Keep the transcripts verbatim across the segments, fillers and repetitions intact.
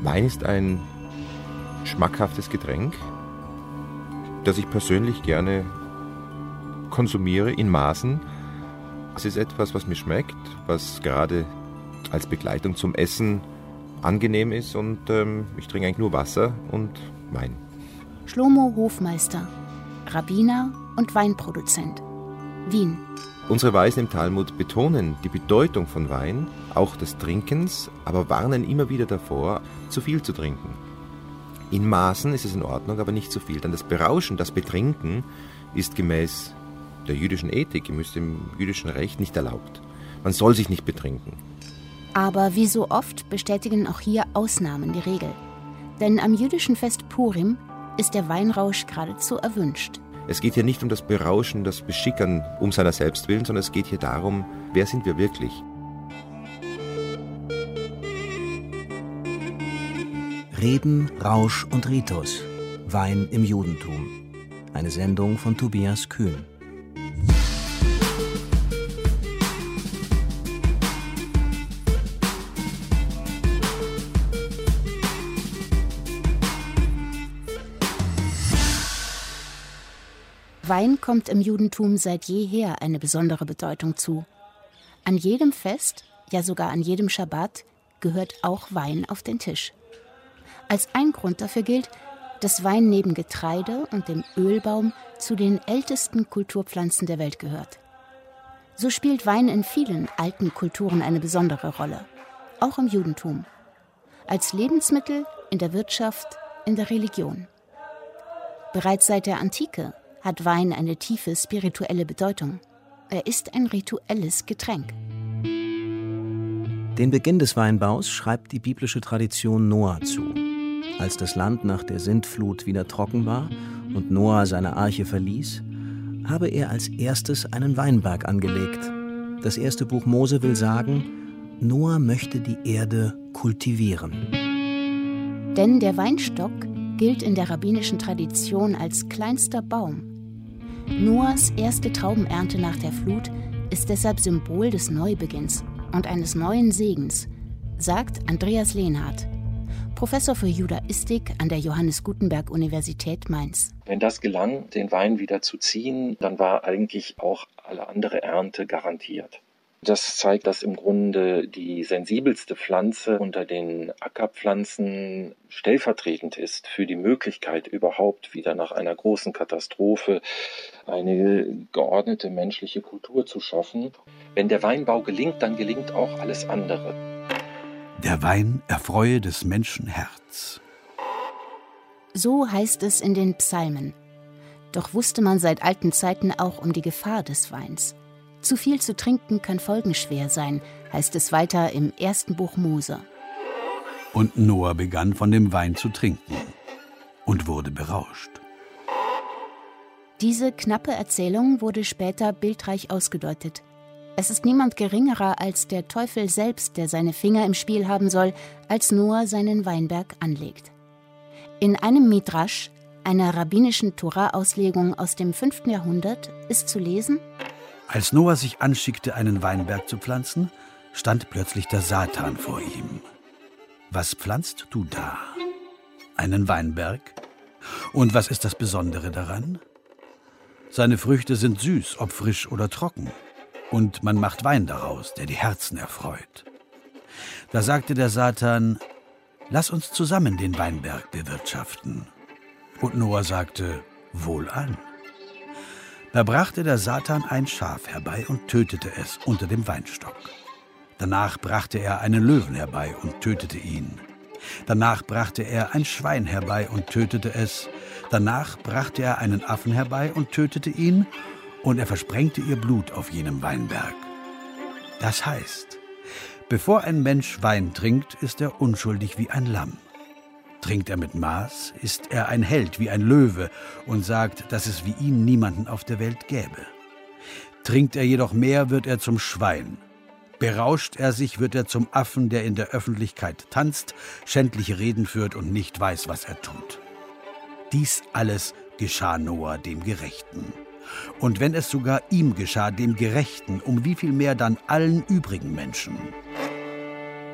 Wein ist ein schmackhaftes Getränk, das ich persönlich gerne konsumiere in Maßen. Es ist etwas, was mir schmeckt, was gerade als Begleitung zum Essen angenehm ist und ähm, ich trinke eigentlich nur Wasser und Wein. Schlomo Hofmeister, Rabbiner und Weinproduzent, Wien. Unsere Weisen im Talmud betonen die Bedeutung von Wein, auch des Trinkens, aber warnen immer wieder davor, zu viel zu trinken. In Maßen ist es in Ordnung, aber nicht zu viel. Denn das Berauschen, das Betrinken ist gemäß der jüdischen Ethik, im jüdischen Recht nicht erlaubt. Man soll sich nicht betrinken. Aber wie so oft bestätigen auch hier Ausnahmen die Regel. Denn am jüdischen Fest Purim ist der Weinrausch geradezu erwünscht. Es geht hier nicht um das Berauschen, das Beschickern um seiner selbst willen, sondern es geht hier darum, wer sind wir wirklich? Reben, Rausch und Ritus. Wein im Judentum. Eine Sendung von Tobias Kühn. Wein kommt im Judentum seit jeher eine besondere Bedeutung zu. An jedem Fest, ja sogar an jedem Schabbat, gehört auch Wein auf den Tisch. Als ein Grund dafür gilt, dass Wein neben Getreide und dem Ölbaum zu den ältesten Kulturpflanzen der Welt gehört. So spielt Wein in vielen alten Kulturen eine besondere Rolle, auch im Judentum. Als Lebensmittel, in der Wirtschaft, in der Religion. Bereits seit der Antike hat Wein eine tiefe spirituelle Bedeutung. Er ist ein rituelles Getränk. Den Beginn des Weinbaus schreibt die biblische Tradition Noah zu. Als das Land nach der Sintflut wieder trocken war und Noah seine Arche verließ, habe er als erstes einen Weinberg angelegt. Das erste Buch Mose will sagen, Noah möchte die Erde kultivieren. Denn der Weinstock gilt in der rabbinischen Tradition als kleinster Baum. Noahs erste Traubenernte nach der Flut ist deshalb Symbol des Neubeginns und eines neuen Segens, sagt Andreas Lehnhardt, Professor für Judaistik an der Johannes Gutenberg Universität Mainz. Wenn das gelang, den Wein wieder zu ziehen, dann war eigentlich auch alle andere Ernte garantiert. Das zeigt, dass im Grunde die sensibelste Pflanze unter den Ackerpflanzen stellvertretend ist für die Möglichkeit, überhaupt wieder nach einer großen Katastrophe eine geordnete menschliche Kultur zu schaffen. Wenn der Weinbau gelingt, dann gelingt auch alles andere. Der Wein erfreue des Menschen Herz. So heißt es in den Psalmen. Doch wusste man seit alten Zeiten auch um die Gefahr des Weins. Zu viel zu trinken kann folgenschwer sein, heißt es weiter im ersten Buch Mose. Und Noah begann von dem Wein zu trinken und wurde berauscht. Diese knappe Erzählung wurde später bildreich ausgedeutet. Es ist niemand geringerer als der Teufel selbst, der seine Finger im Spiel haben soll, als Noah seinen Weinberg anlegt. In einem Midrasch, einer rabbinischen Tora-Auslegung aus dem fünften Jahrhundert, ist zu lesen: Als Noah sich anschickte, einen Weinberg zu pflanzen, stand plötzlich der Satan vor ihm. Was pflanzt du da? Einen Weinberg? Und was ist das Besondere daran? Seine Früchte sind süß, ob frisch oder trocken. Und man macht Wein daraus, der die Herzen erfreut. Da sagte der Satan, lass uns zusammen den Weinberg bewirtschaften. Und Noah sagte, wohlan. Da brachte der Satan ein Schaf herbei und tötete es unter dem Weinstock. Danach brachte er einen Löwen herbei und tötete ihn. Danach brachte er ein Schwein herbei und tötete es. Danach brachte er einen Affen herbei und tötete ihn. Und er versprengte ihr Blut auf jenem Weinberg. Das heißt, bevor ein Mensch Wein trinkt, ist er unschuldig wie ein Lamm. Trinkt er mit Maß, ist er ein Held wie ein Löwe und sagt, dass es wie ihn niemanden auf der Welt gäbe. Trinkt er jedoch mehr, wird er zum Schwein. Berauscht er sich, wird er zum Affen, der in der Öffentlichkeit tanzt, schändliche Reden führt und nicht weiß, was er tut. Dies alles geschah Noah, dem Gerechten. Und wenn es sogar ihm geschah, dem Gerechten, um wie viel mehr dann allen übrigen Menschen?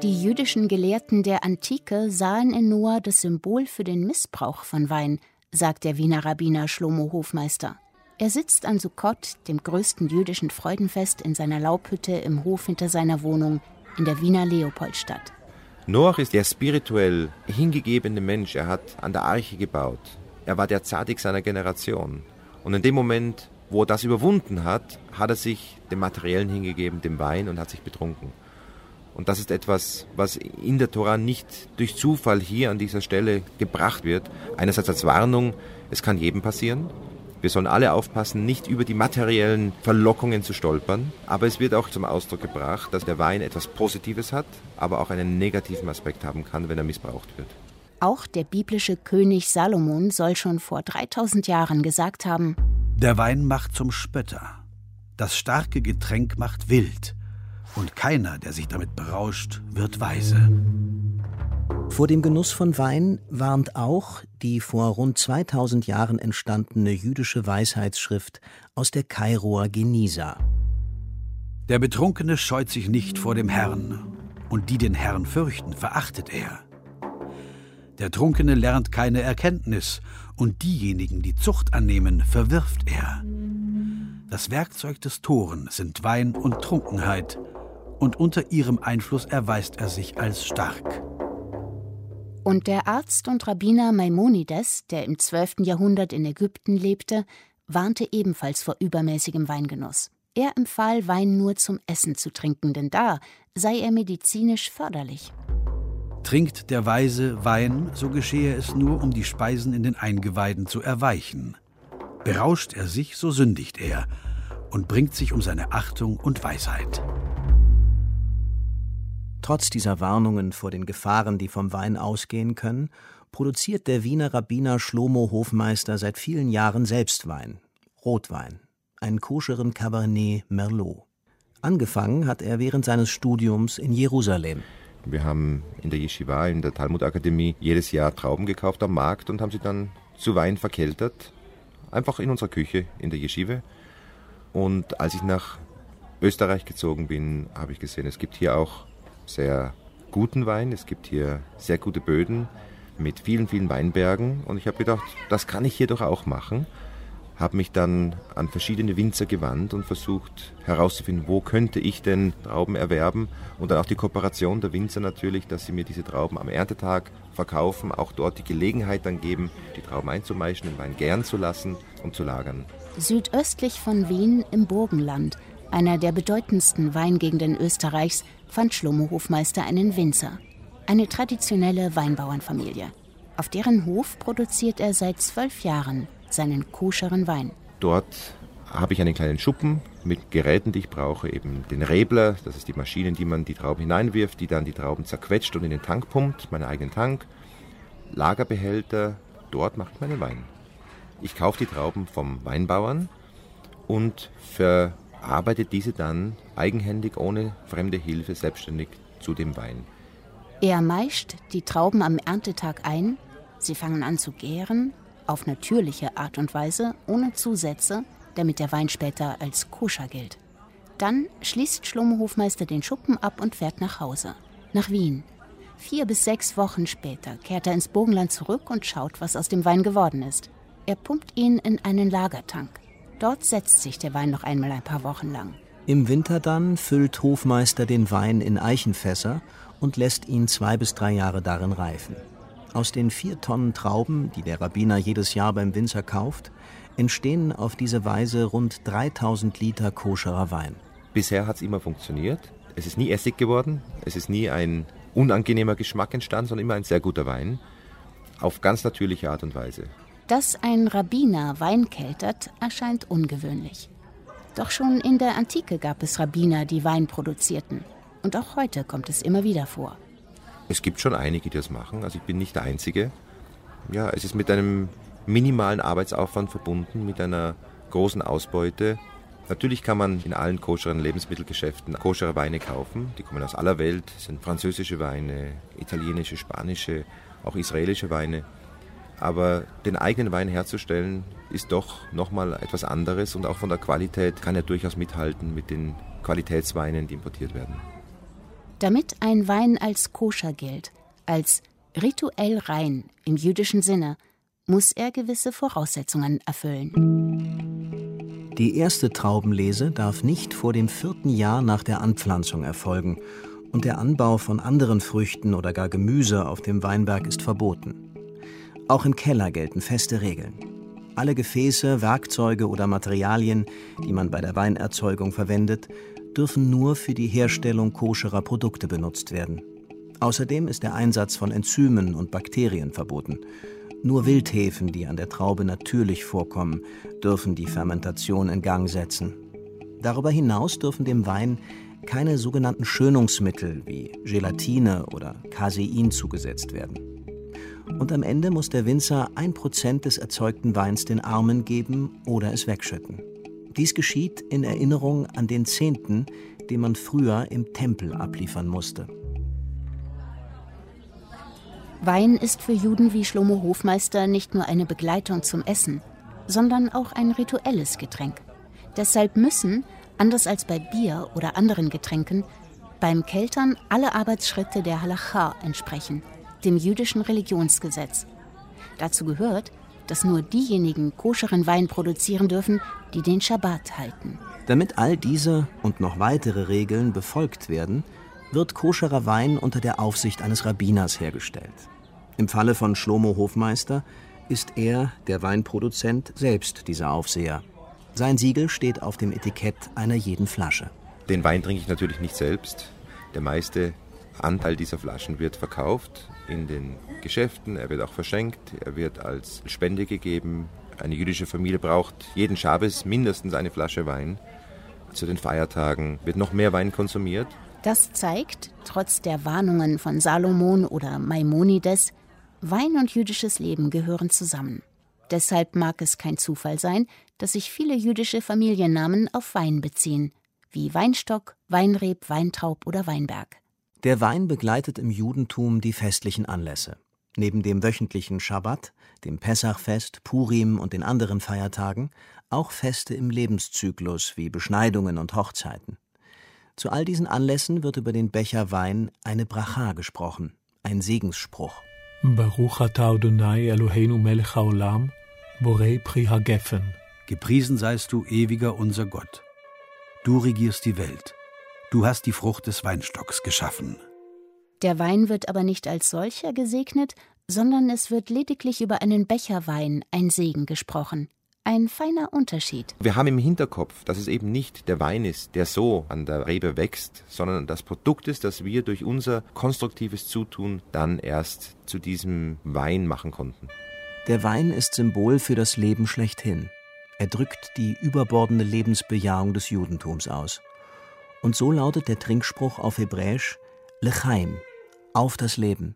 Die jüdischen Gelehrten der Antike sahen in Noah das Symbol für den Missbrauch von Wein, sagt der Wiener Rabbiner Shlomo Hofmeister. Er sitzt an Sukkot, dem größten jüdischen Freudenfest, in seiner Laubhütte im Hof hinter seiner Wohnung in der Wiener Leopoldstadt. Noach ist der spirituell hingegebene Mensch. Er hat an der Arche gebaut. Er war der Zadik seiner Generation. Und in dem Moment, wo er das überwunden hat, hat er sich dem Materiellen hingegeben, dem Wein, und hat sich betrunken. Und das ist etwas, was in der Tora nicht durch Zufall hier an dieser Stelle gebracht wird. Einerseits als Warnung, es kann jedem passieren. Wir sollen alle aufpassen, nicht über die materiellen Verlockungen zu stolpern. Aber es wird auch zum Ausdruck gebracht, dass der Wein etwas Positives hat, aber auch einen negativen Aspekt haben kann, wenn er missbraucht wird. Auch der biblische König Salomon soll schon vor dreitausend Jahren gesagt haben: Der Wein macht zum Spötter, das starke Getränk macht wild, und keiner, der sich damit berauscht, wird weise. Vor dem Genuss von Wein warnt auch die vor rund zweitausend Jahren entstandene jüdische Weisheitsschrift aus der Kairoer Genisa. Der Betrunkene scheut sich nicht vor dem Herrn, und die den Herrn fürchten, verachtet er. Der Trunkene lernt keine Erkenntnis, und diejenigen, die Zucht annehmen, verwirft er. Das Werkzeug des Toren sind Wein und Trunkenheit, und unter ihrem Einfluss erweist er sich als stark. Und der Arzt und Rabbiner Maimonides, der im zwölften Jahrhundert in Ägypten lebte, warnte ebenfalls vor übermäßigem Weingenuss. Er empfahl, Wein nur zum Essen zu trinken, denn da sei er medizinisch förderlich. Trinkt der Weise Wein, so geschehe es nur, um die Speisen in den Eingeweiden zu erweichen. Berauscht er sich, so sündigt er und bringt sich um seine Achtung und Weisheit. Trotz dieser Warnungen vor den Gefahren, die vom Wein ausgehen können, produziert der Wiener Rabbiner Shlomo Hofmeister seit vielen Jahren selbst Wein, Rotwein, einen koscheren Cabernet Merlot. Angefangen hat er während seines Studiums in Jerusalem. Wir haben in der Yeshiva, in der Talmud-Akademie, jedes Jahr Trauben gekauft am Markt und haben sie dann zu Wein verkeltert, einfach in unserer Küche in der Yeshiva. Und als ich nach Österreich gezogen bin, habe ich gesehen, es gibt hier auch sehr guten Wein, es gibt hier sehr gute Böden mit vielen, vielen Weinbergen, und ich habe gedacht, das kann ich hier doch auch machen. Habe mich dann an verschiedene Winzer gewandt und versucht herauszufinden, wo könnte ich denn Trauben erwerben, und dann auch die Kooperation der Winzer natürlich, dass sie mir diese Trauben am Erntetag verkaufen, auch dort die Gelegenheit dann geben, die Trauben einzumeischen, den Wein gären zu lassen und zu lagern. Südöstlich von Wien im Burgenland, einer der bedeutendsten Weingegenden Österreichs, fand Shlomo Hofmeister einen Winzer, eine traditionelle Weinbauernfamilie. Auf deren Hof produziert er seit zwölf Jahren seinen koscheren Wein. Dort habe ich einen kleinen Schuppen mit Geräten, die ich brauche, eben den Rebler, das ist die Maschine, in die man die Trauben hineinwirft, die dann die Trauben zerquetscht und in den Tank pumpt, meinen eigenen Tank, Lagerbehälter, dort mache ich meinen Wein. Ich kaufe die Trauben vom Weinbauern und ver arbeitet diese dann eigenhändig, ohne fremde Hilfe, selbstständig zu dem Wein. Er meischt die Trauben am Erntetag ein, sie fangen an zu gären, auf natürliche Art und Weise, ohne Zusätze, damit der Wein später als koscher gilt. Dann schließt Shlomo Hofmeister den Schuppen ab und fährt nach Hause, nach Wien. Vier bis sechs Wochen später kehrt er ins Burgenland zurück und schaut, was aus dem Wein geworden ist. Er pumpt ihn in einen Lagertank. Dort setzt sich der Wein noch einmal ein paar Wochen lang. Im Winter dann füllt Hofmeister den Wein in Eichenfässer und lässt ihn zwei bis drei Jahre darin reifen. Aus den vier Tonnen Trauben, die der Rabbiner jedes Jahr beim Winzer kauft, entstehen auf diese Weise rund dreitausend Liter koscherer Wein. Bisher hat es immer funktioniert. Es ist nie Essig geworden, es ist nie ein unangenehmer Geschmack entstanden, sondern immer ein sehr guter Wein, auf ganz natürliche Art und Weise. Dass ein Rabbiner Wein keltert, erscheint ungewöhnlich. Doch schon in der Antike gab es Rabbiner, die Wein produzierten. Und auch heute kommt es immer wieder vor. Es gibt schon einige, die das machen. Also ich bin nicht der Einzige. Ja, es ist mit einem minimalen Arbeitsaufwand verbunden, mit einer großen Ausbeute. Natürlich kann man in allen koscheren Lebensmittelgeschäften koschere Weine kaufen. Die kommen aus aller Welt. Es sind französische Weine, italienische, spanische, auch israelische Weine. Aber den eigenen Wein herzustellen, ist doch nochmal etwas anderes, und auch von der Qualität kann er durchaus mithalten mit den Qualitätsweinen, die importiert werden. Damit ein Wein als koscher gilt, als rituell rein im jüdischen Sinne, muss er gewisse Voraussetzungen erfüllen. Die erste Traubenlese darf nicht vor dem vierten Jahr nach der Anpflanzung erfolgen und der Anbau von anderen Früchten oder gar Gemüse auf dem Weinberg ist verboten. Auch im Keller gelten feste Regeln. Alle Gefäße, Werkzeuge oder Materialien, die man bei der Weinerzeugung verwendet, dürfen nur für die Herstellung koscherer Produkte benutzt werden. Außerdem ist der Einsatz von Enzymen und Bakterien verboten. Nur Wildhefen, die an der Traube natürlich vorkommen, dürfen die Fermentation in Gang setzen. Darüber hinaus dürfen dem Wein keine sogenannten Schönungsmittel wie Gelatine oder Casein zugesetzt werden. Und am Ende muss der Winzer ein Prozent des erzeugten Weins den Armen geben oder es wegschütten. Dies geschieht in Erinnerung an den Zehnten, den man früher im Tempel abliefern musste. Wein ist für Juden wie Shlomo Hofmeister nicht nur eine Begleitung zum Essen, sondern auch ein rituelles Getränk. Deshalb müssen, anders als bei Bier oder anderen Getränken, beim Keltern alle Arbeitsschritte der Halacha entsprechen, dem jüdischen Religionsgesetz. Dazu gehört, dass nur diejenigen koscheren Wein produzieren dürfen, die den Schabbat halten. Damit all diese und noch weitere Regeln befolgt werden, wird koscherer Wein unter der Aufsicht eines Rabbiners hergestellt. Im Falle von Shlomo Hofmeister ist er, der Weinproduzent, selbst dieser Aufseher. Sein Siegel steht auf dem Etikett einer jeden Flasche. Den Wein trinke ich natürlich nicht selbst. Der meiste Anteil dieser Flaschen wird verkauft in den Geschäften, er wird auch verschenkt, er wird als Spende gegeben. Eine jüdische Familie braucht jeden Schabes mindestens eine Flasche Wein. Zu den Feiertagen wird noch mehr Wein konsumiert. Das zeigt, trotz der Warnungen von Salomon oder Maimonides, Wein und jüdisches Leben gehören zusammen. Deshalb mag es kein Zufall sein, dass sich viele jüdische Familiennamen auf Wein beziehen, wie Weinstock, Weinreb, Weintraub oder Weinberg. Der Wein begleitet im Judentum die festlichen Anlässe. Neben dem wöchentlichen Schabbat, dem Pessachfest, Purim und den anderen Feiertagen auch Feste im Lebenszyklus wie Beschneidungen und Hochzeiten. Zu all diesen Anlässen wird über den Becher Wein eine Bracha gesprochen, ein Segensspruch. Baruch atah Adonai Eloheinu melech haolam, borei pri hagefen. Gepriesen seist du, ewiger unser Gott. Du regierst die Welt. Du hast die Frucht des Weinstocks geschaffen. Der Wein wird aber nicht als solcher gesegnet, sondern es wird lediglich über einen Becher Wein ein Segen gesprochen. Ein feiner Unterschied. Wir haben im Hinterkopf, dass es eben nicht der Wein ist, der so an der Rebe wächst, sondern das Produkt ist, das wir durch unser konstruktives Zutun dann erst zu diesem Wein machen konnten. Der Wein ist Symbol für das Leben schlechthin. Er drückt die überbordende Lebensbejahung des Judentums aus. Und so lautet der Trinkspruch auf Hebräisch Lechaim, auf das Leben.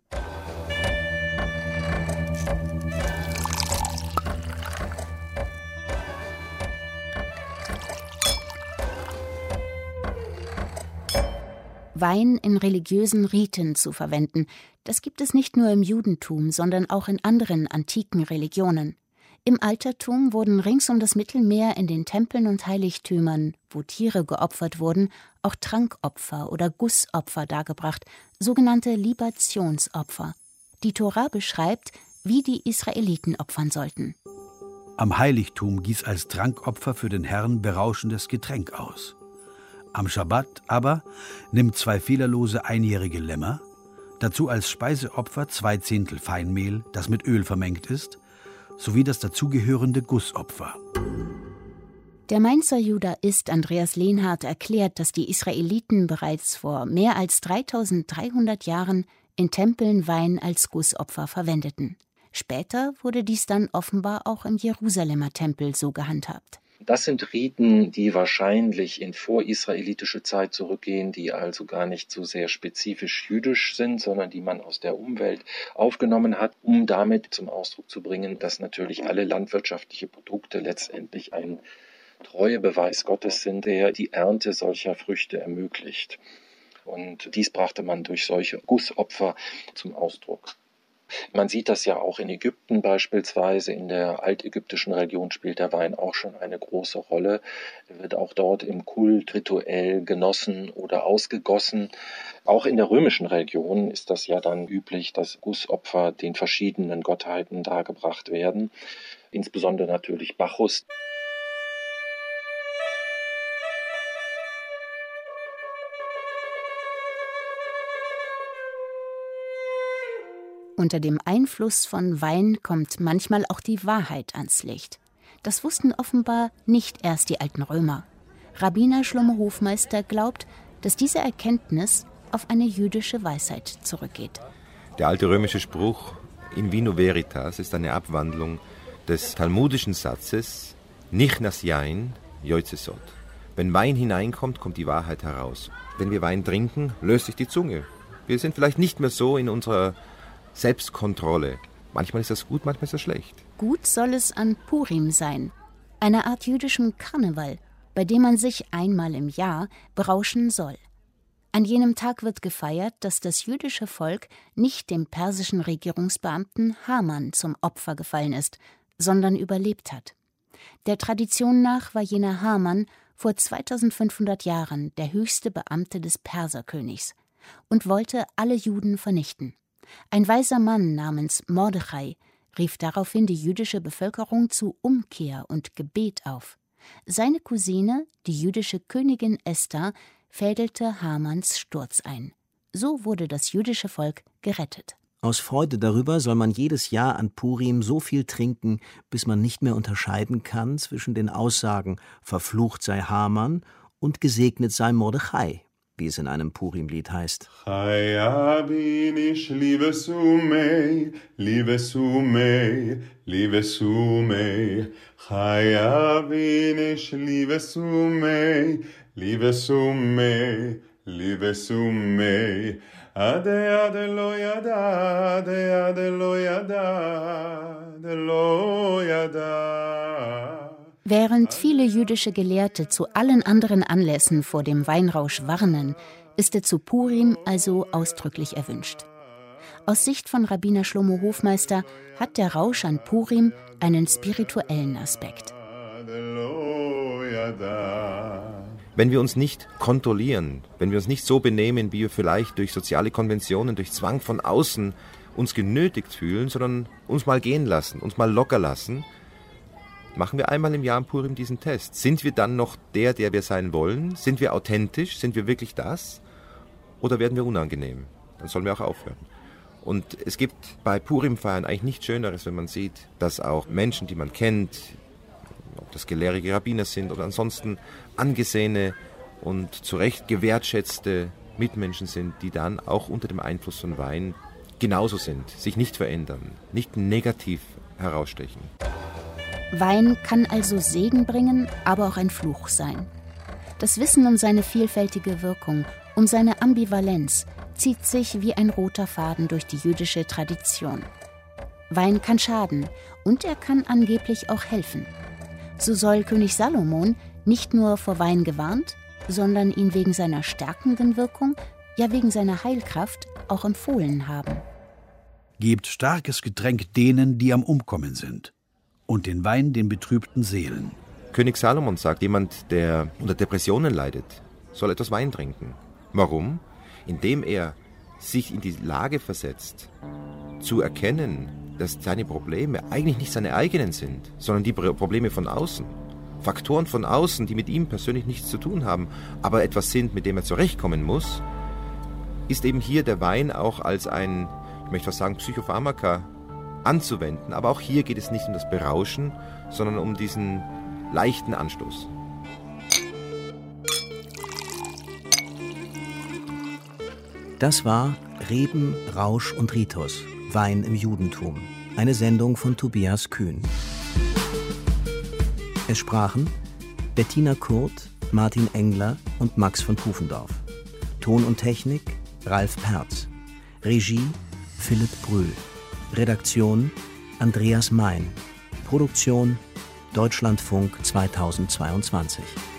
Wein in religiösen Riten zu verwenden, das gibt es nicht nur im Judentum, sondern auch in anderen antiken Religionen. Im Altertum wurden rings um das Mittelmeer in den Tempeln und Heiligtümern, wo Tiere geopfert wurden, auch Trankopfer oder Gussopfer dargebracht, sogenannte Libationsopfer. Die Tora beschreibt, wie die Israeliten opfern sollten. Am Heiligtum gieß als Trankopfer für den Herrn berauschendes Getränk aus. Am Schabbat aber nimmt zwei fehlerlose einjährige Lämmer, dazu als Speiseopfer zwei Zehntel Feinmehl, das mit Öl vermengt ist, sowie das dazugehörende Gussopfer. Der Mainzer Judaist Andreas Lehnhardt erklärt, dass die Israeliten bereits vor mehr als dreitausenddreihundert Jahren in Tempeln Wein als Gussopfer verwendeten. Später wurde dies dann offenbar auch im Jerusalemer Tempel so gehandhabt. Das sind Riten, die wahrscheinlich in vorisraelitische Zeit zurückgehen, die also gar nicht so sehr spezifisch jüdisch sind, sondern die man aus der Umwelt aufgenommen hat, um damit zum Ausdruck zu bringen, dass natürlich alle landwirtschaftliche Produkte letztendlich ein Treuebeweis Gottes sind, der die Ernte solcher Früchte ermöglicht. Und dies brachte man durch solche Gussopfer zum Ausdruck. Man sieht das ja auch in Ägypten beispielsweise. In der altägyptischen Religion spielt der Wein auch schon eine große Rolle. Er wird auch dort im Kult rituell genossen oder ausgegossen. Auch in der römischen Religion ist das ja dann üblich, dass Gussopfer den verschiedenen Gottheiten dargebracht werden. Insbesondere natürlich Bacchus. Unter dem Einfluss von Wein kommt manchmal auch die Wahrheit ans Licht. Das wussten offenbar nicht erst die alten Römer. Rabbiner Shlomo Hofmeister glaubt, dass diese Erkenntnis auf eine jüdische Weisheit zurückgeht. Der alte römische Spruch in vino veritas ist eine Abwandlung des talmudischen Satzes Nichnas Yain yoitze sod. Wenn Wein hineinkommt, kommt die Wahrheit heraus. Wenn wir Wein trinken, löst sich die Zunge. Wir sind vielleicht nicht mehr so in unserer Selbstkontrolle. Manchmal ist das gut, manchmal ist das schlecht. Gut soll es an Purim sein, einer Art jüdischem Karneval, bei dem man sich einmal im Jahr berauschen soll. An jenem Tag wird gefeiert, dass das jüdische Volk nicht dem persischen Regierungsbeamten Haman zum Opfer gefallen ist, sondern überlebt hat. Der Tradition nach war jener Haman vor zweitausendfünfhundert Jahren der höchste Beamte des Perserkönigs und wollte alle Juden vernichten. Ein weiser Mann namens Mordechai rief daraufhin die jüdische Bevölkerung zu Umkehr und Gebet auf. Seine Cousine, die jüdische Königin Esther, fädelte Hamans Sturz ein. So wurde das jüdische Volk gerettet. Aus Freude darüber soll man jedes Jahr an Purim so viel trinken, bis man nicht mehr unterscheiden kann zwischen den Aussagen »Verflucht sei Haman« und »Gesegnet sei Mordechai«, wie es in einem Purim-Lied heißt. Während viele jüdische Gelehrte zu allen anderen Anlässen vor dem Weinrausch warnen, ist er zu Purim also ausdrücklich erwünscht. Aus Sicht von Rabbiner Shlomo Hofmeister hat der Rausch an Purim einen spirituellen Aspekt. Wenn wir uns nicht kontrollieren, wenn wir uns nicht so benehmen, wie wir vielleicht durch soziale Konventionen, durch Zwang von außen uns genötigt fühlen, sondern uns mal gehen lassen, uns mal locker lassen, machen wir einmal im Jahr am Purim diesen Test. Sind wir dann noch der, der wir sein wollen? Sind wir authentisch? Sind wir wirklich das? Oder werden wir unangenehm? Dann sollen wir auch aufhören. Und es gibt bei Purim-Feiern eigentlich nichts Schöneres, wenn man sieht, dass auch Menschen, die man kennt, ob das gelehrige Rabbiner sind oder ansonsten angesehene und zu Recht gewertschätzte Mitmenschen sind, die dann auch unter dem Einfluss von Wein genauso sind, sich nicht verändern, nicht negativ herausstechen. Wein kann also Segen bringen, aber auch ein Fluch sein. Das Wissen um seine vielfältige Wirkung, um seine Ambivalenz, zieht sich wie ein roter Faden durch die jüdische Tradition. Wein kann schaden und er kann angeblich auch helfen. So soll König Salomon nicht nur vor Wein gewarnt, sondern ihn wegen seiner stärkenden Wirkung, ja wegen seiner Heilkraft auch empfohlen haben. Gebt starkes Getränk denen, die am Umkommen sind, und den Wein den betrübten Seelen. König Salomon sagt, jemand, der unter Depressionen leidet, soll etwas Wein trinken. Warum? Indem er sich in die Lage versetzt, zu erkennen, dass seine Probleme eigentlich nicht seine eigenen sind, sondern die Probleme von außen. Faktoren von außen, die mit ihm persönlich nichts zu tun haben, aber etwas sind, mit dem er zurechtkommen muss, ist eben hier der Wein auch als ein, ich möchte fast sagen, Psychopharmaka anzuwenden. Aber auch hier geht es nicht um das Berauschen, sondern um diesen leichten Anstoß. Das war Reben, Rausch und Ritus, Wein im Judentum. Eine Sendung von Tobias Kühn. Es sprachen Bettina Kurt, Martin Engler und Max von Pufendorf. Ton und Technik Ralf Perz. Regie Philipp Brühl. Redaktion Andreas Mein. Produktion Deutschlandfunk zweitausendzweiundzwanzig.